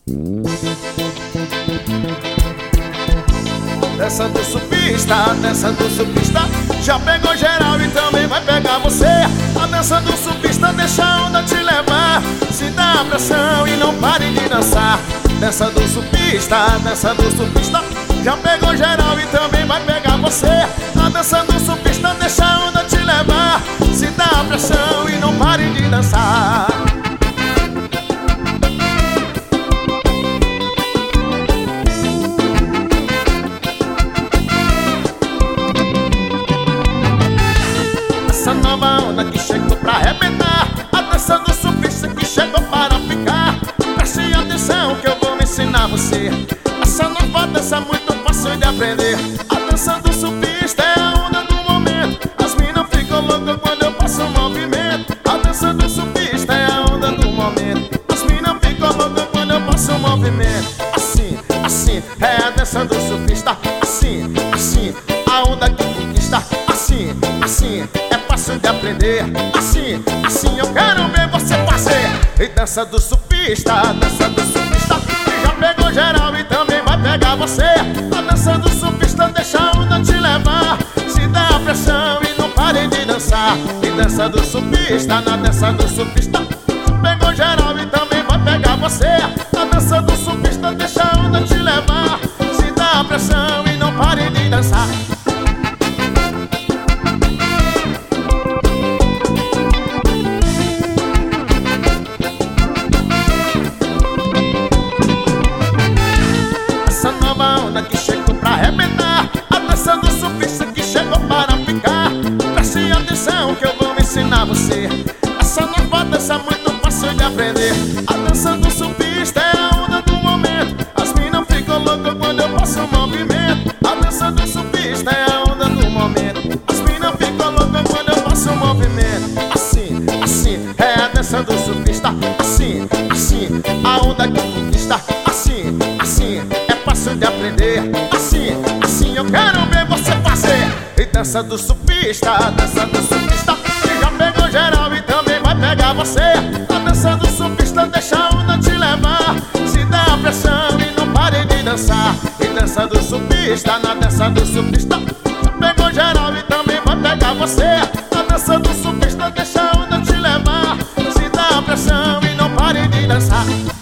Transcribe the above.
Dança do surfista, dança do surfista, já pegou geral e também vai pegar você. A dança do surfista deixa a onda te levar, se dá pressão e não pare de dançar. Dança do surfista, já pegou geral e também vai pegar você. A dança do surfista deixa a onda te levar, se dá pressão e não pare de dançar. Essa nova onda que chegou pra arrebentar, a dança do surfista que chegou para ficar. Preste atenção que eu vou ensinar você. Essa nova dança é muito fácil de aprender. A dança do surfista é a onda do momento, as minas ficam loucas quando eu faço um movimento. A dança do surfista é a onda do momento, as minas ficam loucas quando eu faço um movimento. Assim, assim, é a dança do surfista. Assim, assim, a onda que conquista. Assim, assim, é fácil de aprender. Assim, assim, eu quero ver você fazer. E dança do surfista, que já pegou geral e também vai pegar você. A dança do surfista deixa a onda te levar, se dá pressão e não pare de dançar. E dança do surfista, na dança do surfista, pegou geral e também vai pegar você. A dança do surfista deixa a onda te levar, se dá pressão e não pare de dançar. Essa nova onda que chegou pra arrebentar, a dança do surfista que chegou para ficar. Preste atenção que eu vou ensinar você. Essa nova dança é muito fácil de aprender. A dança do surfista é a onda do momento, as minas ficam loucas quando eu faço um movimento. A dança do surfista é a onda do momento, as minas ficam loucas quando eu faço um movimento. Assim, assim, é a dança do surfista. Assim, assim, a onda que conquista. Assim, assim, é fácil de aprender. Assim, assim, eu quero ver você fazer. E dança do surfista, que já pegou geral e também vai pegar você. A dança do surfista deixa a onda te levar, se dá pressão e não pare de dançar. E dança do surfista, na dança do surfista, já pegou geral e também vai pegar você. A dança do surfista deixa a onda te levar, se dá pressão e não pare de dançar.